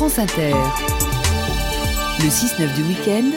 France Inter. Le 6-9 du week-end.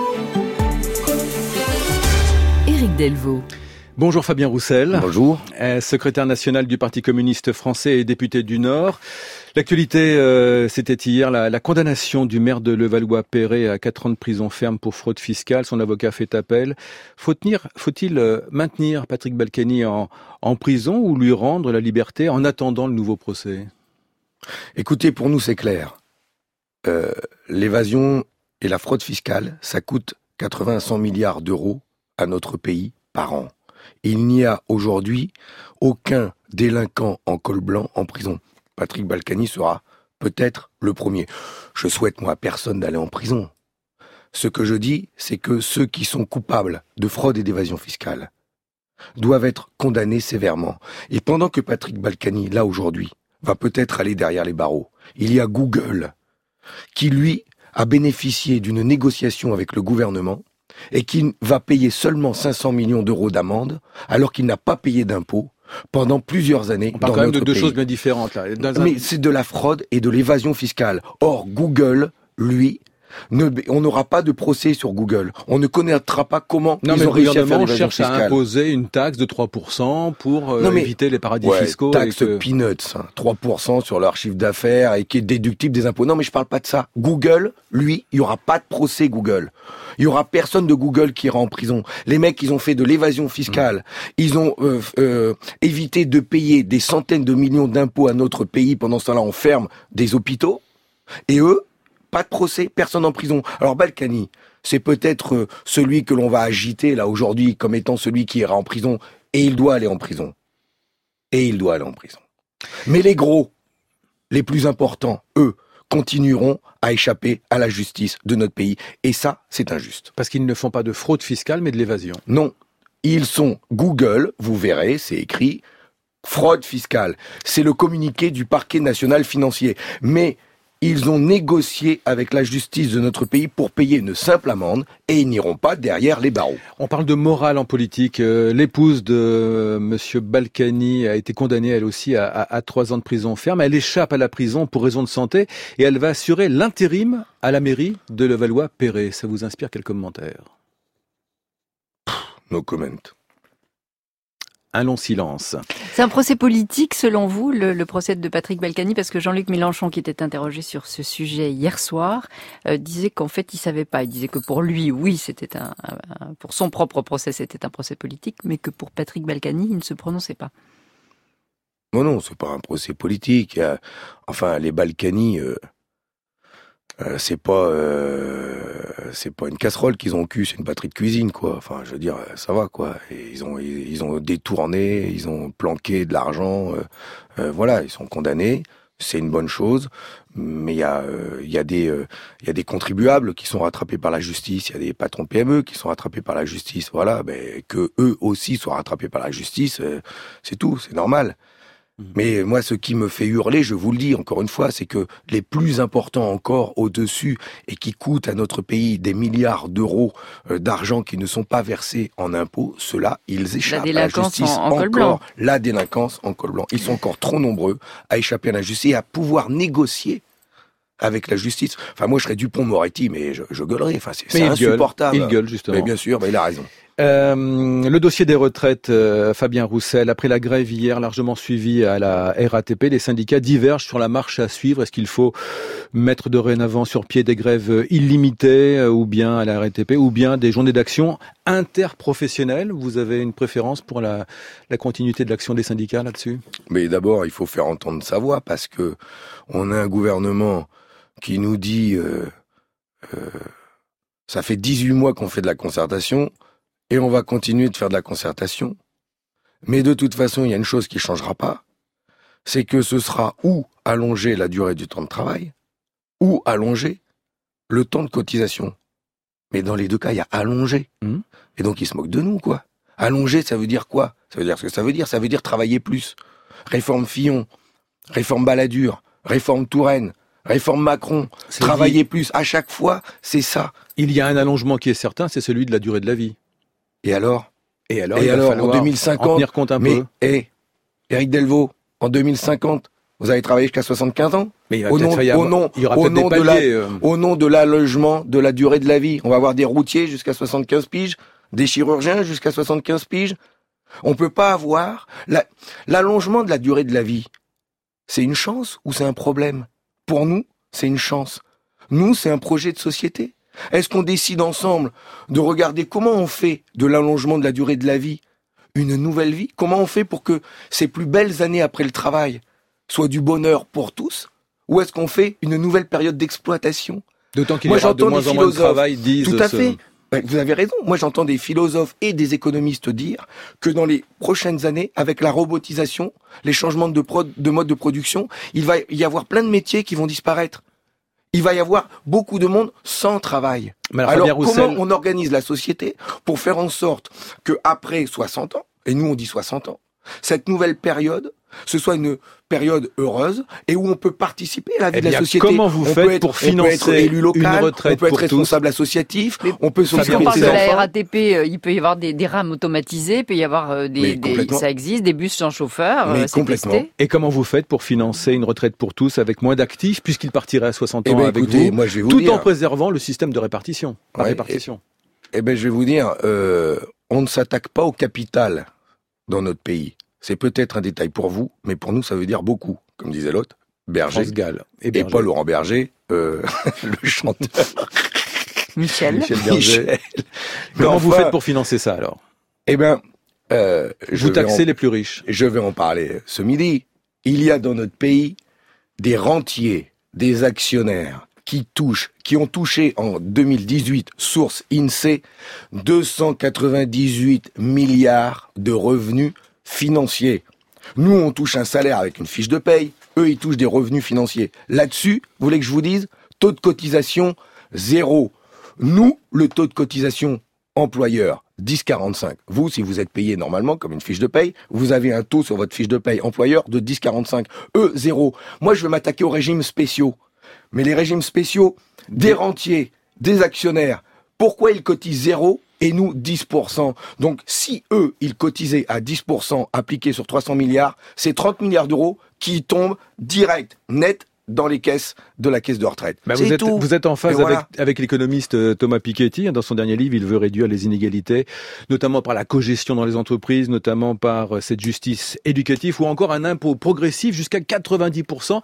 Éric Delvaux. Bonjour Fabien Roussel. Bonjour. Secrétaire national du Parti communiste français et député du Nord. L'actualité, c'était hier la condamnation du maire de Levallois-Perret à 4 ans de prison ferme pour fraude fiscale. Son avocat fait appel. Faut-il maintenir Patrick Balkany en prison ou lui rendre la liberté en attendant le nouveau procès ? Écoutez, pour nous c'est clair. L'évasion et la fraude fiscale, ça coûte 80 à 100 milliards d'euros à notre pays par an. Il n'y a aujourd'hui aucun délinquant en col blanc en prison. Patrick Balkany sera peut-être le premier. Je souhaite, moi, à personne d'aller en prison. Ce que je dis, c'est que ceux qui sont coupables de fraude et d'évasion fiscale doivent être condamnés sévèrement. Et pendant que Patrick Balkany, là aujourd'hui, va peut-être aller derrière les barreaux, il y a Google qui, lui, a bénéficié d'une négociation avec le gouvernement et qui va payer seulement 500 millions d'euros d'amende alors qu'il n'a pas payé d'impôts pendant plusieurs années. On parle quand même de deux choses bien différentes là. Mais c'est de la fraude et de l'évasion fiscale. Or, Google, lui, on n'aura pas de procès sur Google. On ne connaîtra pas comment ils ont réussi à faire l'évasion fiscale. Cherche à imposer une taxe de 3% pour éviter les paradis fiscaux. Taxe peanuts, 3% sur leur chiffre d'affaires et qui est déductible des impôts. Non, mais je parle pas de ça. Google, lui, il y aura pas de procès Google. Il y aura personne de Google qui ira en prison. Les mecs, ils ont fait de l'évasion fiscale. Ils ont évité de payer des centaines de millions d'impôts à notre pays. Pendant ce temps-là, on ferme des hôpitaux. Et eux, pas de procès, personne en prison. Alors Balkany, c'est peut-être celui que l'on va agiter là aujourd'hui comme étant celui qui ira en prison. Et il doit aller en prison. Mais les gros, les plus importants, eux, continueront à échapper à la justice de notre pays. Et ça, c'est injuste. Parce qu'ils ne font pas de fraude fiscale, mais de l'évasion. Non. Ils sont Google, vous verrez, c'est écrit, fraude fiscale. C'est le communiqué du parquet national financier. Mais ils ont négocié avec la justice de notre pays pour payer une simple amende et ils n'iront pas derrière les barreaux. On parle de morale en politique. L'épouse de Monsieur Balkany a été condamnée elle aussi à 3 ans de prison ferme. Elle échappe à la prison pour raison de santé et elle va assurer l'intérim à la mairie de Levallois-Perret. Ça vous inspire quel commentaire ? No comment. Un long silence. C'est un procès politique, selon vous, le procès de Patrick Balkany, parce que Jean-Luc Mélenchon, qui était interrogé sur ce sujet hier soir, disait qu'en fait, il savait pas. Il disait que pour lui, oui, c'était pour son propre procès, c'était un procès politique, mais que pour Patrick Balkany, il ne se prononçait pas. Non, c'est pas un procès politique. Enfin, les Balkany, c'est pas une casserole qu'ils ont au cul, c'est une batterie de cuisine, quoi. Enfin, je veux dire, ça va, quoi. Et ils ont détourné, ils ont planqué de l'argent. Voilà, ils sont condamnés. C'est une bonne chose. Mais il y a des contribuables qui sont rattrapés par la justice. Il y a des patrons de PME qui sont rattrapés par la justice. Voilà, que eux aussi soient rattrapés par la justice, c'est tout, c'est normal. Mais moi, ce qui me fait hurler, je vous le dis encore une fois, c'est que les plus importants encore au-dessus et qui coûtent à notre pays des milliards d'euros d'argent qui ne sont pas versés en impôts, ceux-là, ils échappent à la justice encore. La délinquance en col blanc. Ils sont encore trop nombreux à échapper à la justice et à pouvoir négocier avec la justice. Enfin, moi, je serais Dupond-Moretti, mais je gueulerais. Enfin, c'est insupportable. Il gueule, justement. Mais bien sûr, il a raison. Le dossier des retraites, Fabien Roussel, après la grève hier largement suivie à la RATP, les syndicats divergent sur la marche à suivre. Est-ce qu'il faut mettre dorénavant sur pied des grèves illimitées ou bien à la RATP ou bien des journées d'action interprofessionnelles ? Vous avez une préférence pour la continuité de l'action des syndicats là-dessus ? Mais d'abord, il faut faire entendre sa voix parce que on a un gouvernement qui nous dit ça fait 18 mois qu'on fait de la concertation. Et on va continuer de faire de la concertation. Mais de toute façon, il y a une chose qui ne changera pas. C'est que ce sera ou allonger la durée du temps de travail, ou allonger le temps de cotisation. Mais dans les deux cas, il y a allonger. Et donc, ils se moquent de nous, quoi. Allonger, ça veut dire quoi ? Ça veut dire ce que ça veut dire. Ça veut dire travailler plus. Réforme Fillon, réforme Balladur, réforme Touraine, réforme Macron, travailler plus. À chaque fois, c'est ça. Il y a un allongement qui est certain, c'est celui de la durée de la vie. Et alors, il va falloir en 2050, en tenir compte un peu. Éric Delvaux, en 2050, Vous allez travailler jusqu'à 75 ans? Mais il va Au peut-être nom- y avoir- au nom- il y aura au peut-être des nom de la- paliers. Au nom de l'allègement de la durée de la vie. On va avoir des routiers jusqu'à 75 piges, des chirurgiens jusqu'à 75 piges. On peut pas avoir l'allongement de la durée de la vie. C'est une chance ou c'est un problème? Pour nous, c'est une chance. Nous, c'est un projet de société. Est-ce qu'on décide ensemble de regarder comment on fait de l'allongement de la durée de la vie une nouvelle vie? Comment on fait pour que ces plus belles années après le travail soient du bonheur pour tous? Ou est-ce qu'on fait une nouvelle période d'exploitation? D'autant qu'il y Moi, aura de j'entends moins des en moins de philosophes. travail, disent. Tout à fait. Ouais, vous avez raison. Moi, j'entends des philosophes et des économistes dire que dans les prochaines années, avec la robotisation, les changements de mode de production, il va y avoir plein de métiers qui vont disparaître. Il va y avoir beaucoup de monde sans travail. Mais alors, Fabien comment Roussel- on organise la société pour faire en sorte que après 60 ans, et nous on dit 60 ans, cette nouvelle période, ce soit une période heureuse et où on peut participer à la vie Eh de la bien, société. comment vous On faites peut être- pour on peut être financer élu local, une retraite on peut être pour tous? responsable associatif, on peut s'occuper Puisqu'on de parle ses de la enfants. RATP, il peut y avoir des rames automatisées, il peut y avoir Mais complètement. ça existe, des bus sans chauffeur, Mais c'est complètement. testé. Et comment vous faites pour financer une retraite pour tous avec moins d'actifs, puisqu'ils partiraient à 60 Eh ans ben, avec écoutez, vous, moi je vais vous tout dire. en préservant le système de répartition, la Ouais, répartition. Eh ben, je vais vous dire, on ne s'attaque pas au capital dans notre pays. C'est peut-être un détail pour vous, mais pour nous, ça veut dire beaucoup. Comme disait l'autre, Berger. France Gall Et Berger. pas Laurent Berger, le chanteur Michel. Michel Berger. Michel. Comment vous Enfin, faites pour financer ça alors? Eh ben, Vous taxez les plus riches. Je vais en parler ce midi. Il y a dans notre pays des rentiers, des actionnaires qui ont touché en 2018, source INSEE, 298 milliards de revenus financiers. Nous, on touche un salaire avec une fiche de paye. Eux, ils touchent des revenus financiers. Là-dessus, vous voulez que je vous dise? Taux de cotisation, 0. Nous, le taux de cotisation employeur, 10,45. Vous, si vous êtes payé normalement comme une fiche de paye, vous avez un taux sur votre fiche de paye employeur de 10,45. Eux, 0. Moi, je vais m'attaquer aux régimes spéciaux. Mais les régimes spéciaux, des rentiers, des actionnaires, pourquoi ils cotisent 0 et nous 10%? Donc, si eux, ils cotisaient à 10% appliqué sur 300 milliards, c'est 30 milliards d'euros qui tombent direct, net, dans les caisses de la caisse de retraite. Bah, C'est tout. vous êtes en phase Et voilà. avec l'économiste Thomas Piketty. Dans son dernier livre, il veut réduire les inégalités, notamment par la cogestion dans les entreprises, notamment par cette justice éducative ou encore un impôt progressif jusqu'à 90%.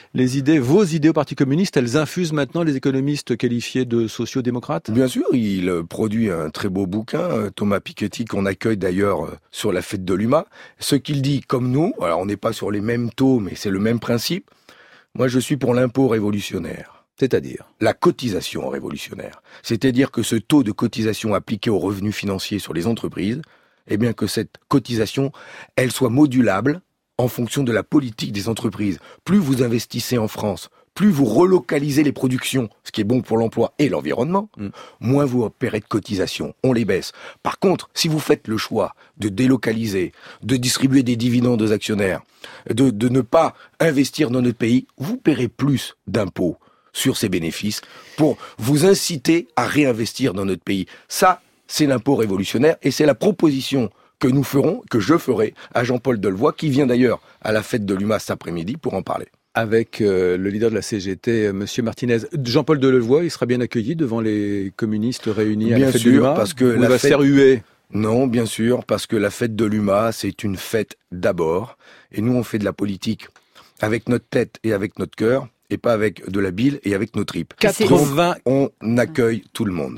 Vos idées au Parti communiste, elles infusent maintenant les économistes qualifiés de sociodémocrates? Bien sûr, il produit un très beau bouquin, Thomas Piketty, qu'on accueille d'ailleurs sur la fête de l'UMA. Ce qu'il dit, comme nous, alors on n'est pas sur les mêmes taux, mais c'est le même principe. Moi, je suis pour l'impôt révolutionnaire. C'est-à-dire? La cotisation révolutionnaire. C'est-à-dire que ce taux de cotisation appliqué aux revenus financiers sur les entreprises, eh bien que cette cotisation, elle soit modulable en fonction de la politique des entreprises. Plus vous investissez en France, plus vous relocalisez les productions, ce qui est bon pour l'emploi et l'environnement, moins vous paierez de cotisations. On les baisse. Par contre, si vous faites le choix de délocaliser, de distribuer des dividendes aux actionnaires, de ne pas investir dans notre pays, vous paierez plus d'impôts sur ces bénéfices pour vous inciter à réinvestir dans notre pays. Ça, c'est l'impôt révolutionnaire et c'est la proposition que nous ferons, que je ferai à Jean-Paul Delevoye, qui vient d'ailleurs à la fête de l'UMA cet après-midi pour en parler. Avec le leader de la CGT, Monsieur Martinez. Jean-Paul Delevoye, il sera bien accueilli devant les communistes réunis à la Bien fête sûr, de l'UMA? parce que Ou il la va se fête- faire huer? Non, bien sûr, parce que la fête de l'UMA, c'est une fête d'abord. Et nous, on fait de la politique avec notre tête et avec notre cœur, et pas avec de la bile et avec nos tripes. 80 On accueille tout le monde.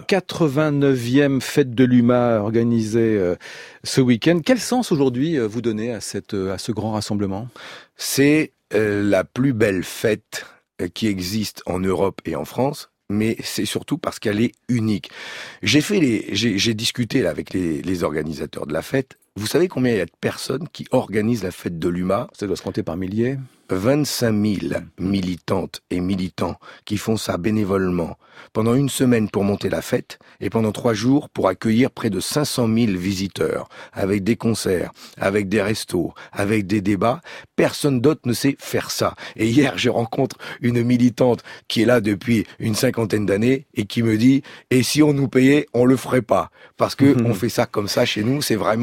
89e fête de l'UMA organisée ce week-end. Quel sens aujourd'hui vous donnez à ce grand rassemblement? C'est la plus belle fête qui existe en Europe et en France, mais c'est surtout parce qu'elle est unique. J'ai discuté là avec les organisateurs de la fête. Vous savez combien il y a de personnes qui organisent la fête de l'UMA? Ça doit se compter par milliers. 25 000 militantes et militants qui font ça bénévolement pendant une semaine pour monter la fête et pendant 3 jours pour accueillir près de 500 000 visiteurs avec des concerts, avec des restos, avec des débats. Personne d'autre ne sait faire ça. Et hier, je rencontre une militante qui est là depuis une 50aine d'années et qui me dit « Et si on nous payait, on le ferait pas ». Parce que on fait ça comme ça chez nous, c'est vraiment du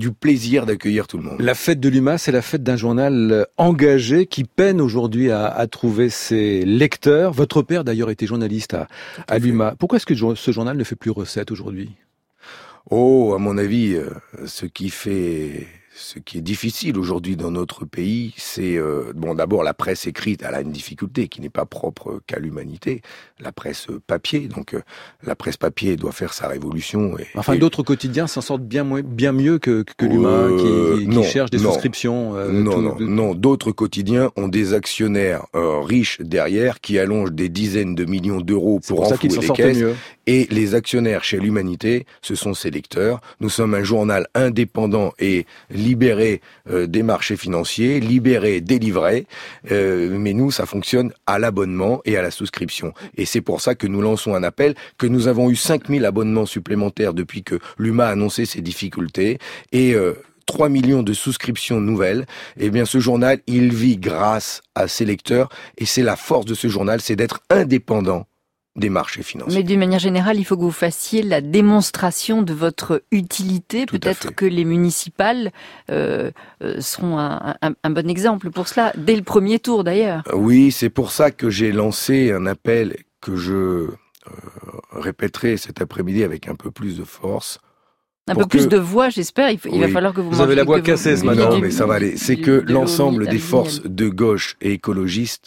du plaisir d'accueillir tout le monde. La fête de l'UMA, c'est la fête d'un journal engagé qui peine aujourd'hui à trouver ses lecteurs. Votre père, d'ailleurs, était journaliste à l'UMA. Pourquoi est-ce que ce journal ne fait plus recette aujourd'hui ? Oh, à mon avis, ce qui est difficile aujourd'hui dans notre pays, c'est d'abord la presse écrite, elle a une difficulté qui n'est pas propre qu'à l'humanité. La presse papier, donc la presse papier doit faire sa révolution. D'autres quotidiens s'en sortent bien mieux que l'UMA qui cherche des souscriptions. Non, d'autres quotidiens ont des actionnaires riches derrière qui allongent des dizaines de millions d'euros pour renflouer les caisses. Mieux. Et les actionnaires chez l'Humanité, ce sont ses lecteurs. Nous sommes un journal indépendant et libéré des marchés financiers, libéré des livrets, mais nous, ça fonctionne à l'abonnement et à la souscription. Et c'est pour ça que nous lançons un appel, que nous avons eu 5000 abonnements supplémentaires depuis que l'UMA a annoncé ses difficultés, et 3 millions de souscriptions nouvelles. Eh bien, ce journal, il vit grâce à ses lecteurs, et c'est la force de ce journal, c'est d'être indépendant des marchés financiers. Mais d'une manière générale, il faut que vous fassiez la démonstration de votre utilité. Peut-être que les municipales seront un bon exemple pour cela, dès le premier tour d'ailleurs. Oui, c'est pour ça que j'ai lancé un appel que je répéterai cet après-midi avec un peu plus de force. Un peu plus de voix, j'espère. Il va falloir que vous avez la voix cassée ce matin. Non, mais ça va aller. C'est que l'ensemble des forces de gauche et écologistes,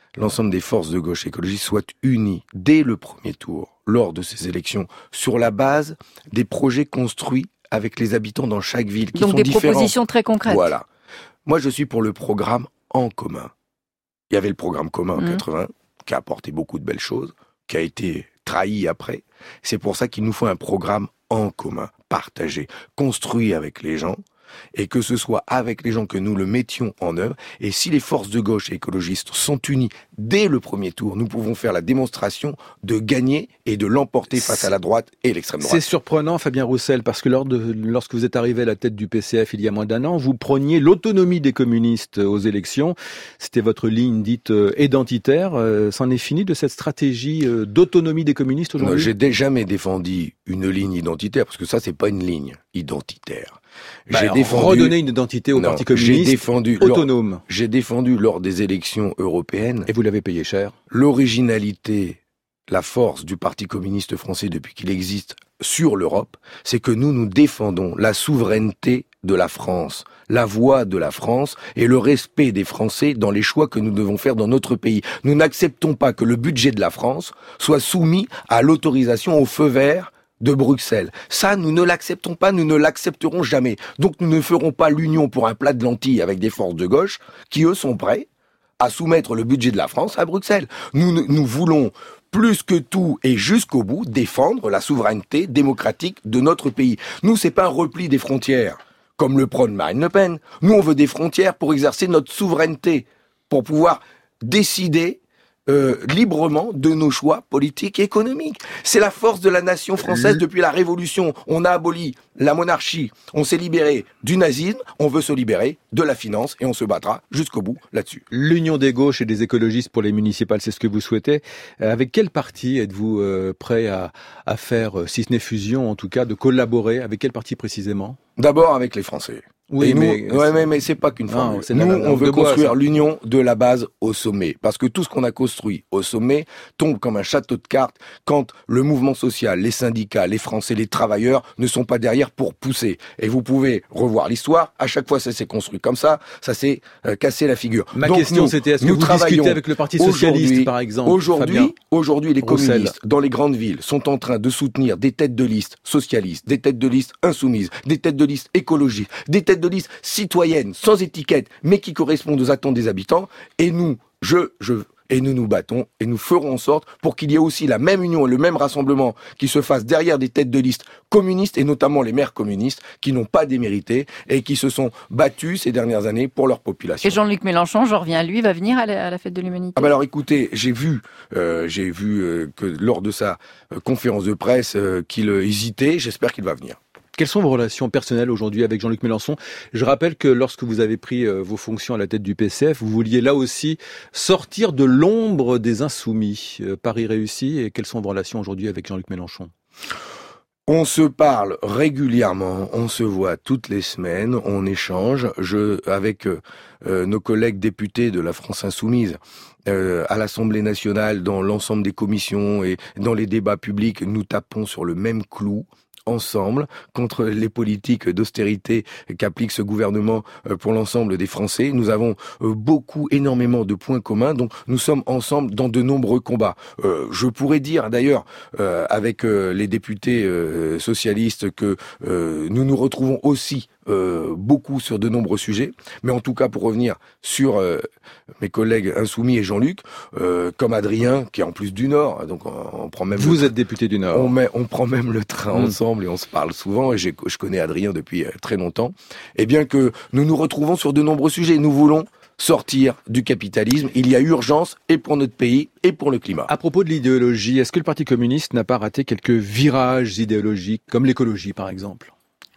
soient unies dès le premier tour, lors de ces élections, sur la base des projets construits avec les habitants dans chaque ville, qui sont différents. Donc des propositions très concrètes. Voilà. Moi, je suis pour le programme en commun. Il y avait le programme commun en 80, qui a apporté beaucoup de belles choses, qui a été trahi après. C'est pour ça qu'il nous faut un programme en commun, partagé, construit avec les gens, et que ce soit avec les gens que nous le mettions en œuvre. Et si les forces de gauche et écologistes sont unies dès le premier tour, nous pouvons faire la démonstration de gagner et de l'emporter face à la droite et l'extrême droite. C'est surprenant, Fabien Roussel, parce que lorsque vous êtes arrivé à la tête du PCF il y a moins d'un an, vous preniez l'autonomie des communistes aux élections. C'était votre ligne dite identitaire. C'en est fini de cette stratégie d'autonomie des communistes aujourd'hui ? Non, j'ai jamais défendu une ligne identitaire, parce que ça, c'est pas une ligne identitaire. Redonner une identité au Parti communiste autonome. J'ai défendu lors des élections européennes. Et vous l'avez payé cher. L'originalité, la force du Parti communiste français depuis qu'il existe sur l'Europe, c'est que nous défendons la souveraineté de la France, la voix de la France et le respect des Français dans les choix que nous devons faire dans notre pays. Nous n'acceptons pas que le budget de la France soit soumis à l'autorisation au feu vert de Bruxelles. Ça, nous ne l'acceptons pas, nous ne l'accepterons jamais. Donc nous ne ferons pas l'union pour un plat de lentilles avec des forces de gauche qui, eux, sont prêts à soumettre le budget de la France à Bruxelles. Nous voulons plus que tout et jusqu'au bout défendre la souveraineté démocratique de notre pays. Nous, c'est pas un repli des frontières, comme le prône Marine Le Pen. Nous, on veut des frontières pour exercer notre souveraineté, pour pouvoir décider librement de nos choix politiques et économiques. C'est la force de la nation française depuis la Révolution. On a aboli la monarchie, on s'est libéré du nazisme, on veut se libérer de la finance et on se battra jusqu'au bout là-dessus. L'union des gauches et des écologistes pour les municipales, c'est ce que vous souhaitez. Avec quel parti êtes-vous prêt à faire, si ce n'est fusion, en tout cas, de collaborer? Avec quel parti précisément? D'abord avec les Français. Oui, mais c'est pas qu'une formule. Nous, on veut construire l'union de la base au sommet. Parce que tout ce qu'on a construit au sommet tombe comme un château de cartes quand le mouvement social, les syndicats, les Français, les travailleurs ne sont pas derrière pour pousser. Et vous pouvez revoir l'histoire. À chaque fois, ça s'est construit comme ça s'est cassé la figure. Ma question, c'était, est-ce que vous discutez avec le Parti Socialiste, par exemple? Aujourd'hui, les communistes, dans les grandes villes, sont en train de soutenir des têtes de liste socialistes, des têtes de liste insoumises, des têtes de liste écologistes, des têtes de liste citoyennes, sans étiquette, mais qui correspondent aux attentes des habitants. Et nous, nous nous battons et nous ferons en sorte pour qu'il y ait aussi la même union et le même rassemblement qui se fasse derrière des têtes de liste communistes et notamment les maires communistes qui n'ont pas démérité et qui se sont battus ces dernières années pour leur population. Et Jean-Luc Mélenchon, j'en reviens à lui, va venir à la fête de l'Humanité? Alors écoutez, j'ai vu que lors de sa conférence de presse qu'il hésitait, j'espère qu'il va venir. Quelles sont vos relations personnelles aujourd'hui avec Jean-Luc Mélenchon? Je rappelle que lorsque vous avez pris vos fonctions à la tête du PCF, vous vouliez là aussi sortir de l'ombre des insoumis. Paris réussi, et quelles sont vos relations aujourd'hui avec Jean-Luc Mélenchon? On se parle régulièrement, on se voit toutes les semaines, on échange. Avec nos collègues députés de la France Insoumise, à l'Assemblée nationale, dans l'ensemble des commissions et dans les débats publics, nous tapons sur le même clou. Ensemble, contre les politiques d'austérité qu'applique ce gouvernement pour l'ensemble des Français. Nous avons énormément de points communs, donc nous sommes ensemble dans de nombreux combats. Je pourrais dire d'ailleurs, avec les députés socialistes, que nous nous retrouvons aussi beaucoup sur de nombreux sujets, mais en tout cas pour revenir sur mes collègues Insoumis et Jean-Luc, comme Adrien qui est en plus du Nord, donc on prend même. Vous êtes député du Nord. On prend même le train ensemble et on se parle souvent. Et je connais Adrien depuis très longtemps. Et bien que nous nous retrouvons sur de nombreux sujets, nous voulons sortir du capitalisme. Il y a urgence et pour notre pays et pour le climat. À propos de l'idéologie, est-ce que le Parti communiste n'a pas raté quelques virages idéologiques, comme l'écologie par exemple ?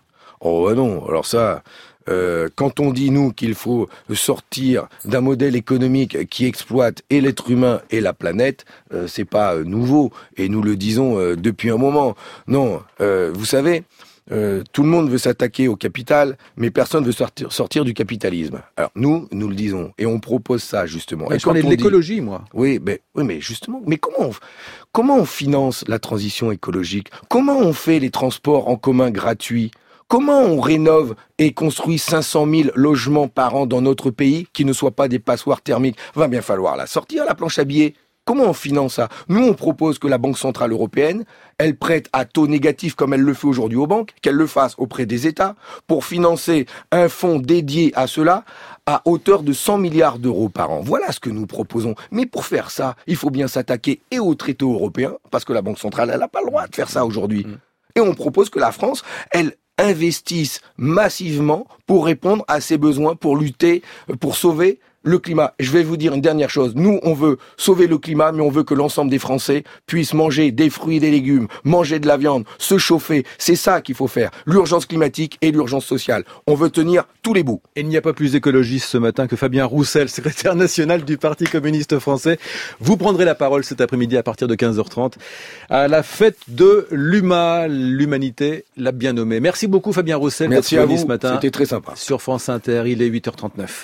Oh non, alors ça, quand on dit nous qu'il faut sortir d'un modèle économique qui exploite et l'être humain et la planète, c'est pas nouveau et nous le disons depuis un moment. Non, vous savez, tout le monde veut s'attaquer au capital, mais personne veut sortir du capitalisme. Alors nous le disons et on propose ça justement. Je parlais de l'écologie, moi. Oui, mais justement, mais comment on finance la transition écologique ? Comment on fait les transports en commun gratuits ? Comment on rénove et construit 500 000 logements par an dans notre pays qui ne soient pas des passoires thermiques ? Va bien falloir la sortir, la planche à billets. Comment on finance ça ? Nous, on propose que la Banque Centrale Européenne, elle prête à taux négatif comme elle le fait aujourd'hui aux banques, qu'elle le fasse auprès des États pour financer un fonds dédié à cela à hauteur de 100 milliards d'euros par an. Voilà ce que nous proposons. Mais pour faire ça, il faut bien s'attaquer et aux traités européens, parce que la Banque Centrale, elle n'a pas le droit de faire ça aujourd'hui. Et on propose que la France, elle investissent massivement pour répondre à ces besoins, pour lutter, pour sauver le climat. Je vais vous dire une dernière chose. Nous, on veut sauver le climat, mais on veut que l'ensemble des Français puissent manger des fruits et des légumes, manger de la viande, se chauffer. C'est ça qu'il faut faire. L'urgence climatique et l'urgence sociale. On veut tenir tous les bouts. Et il n'y a pas plus écologiste ce matin que Fabien Roussel, secrétaire national du Parti communiste français. Vous prendrez la parole cet après-midi à partir de 15h30 à la fête de l'UMA. L'humanité l'a bien nommé. Merci beaucoup Fabien Roussel. Merci à vous ce matin. C'était très sympa. Sur France Inter, il est 8h39.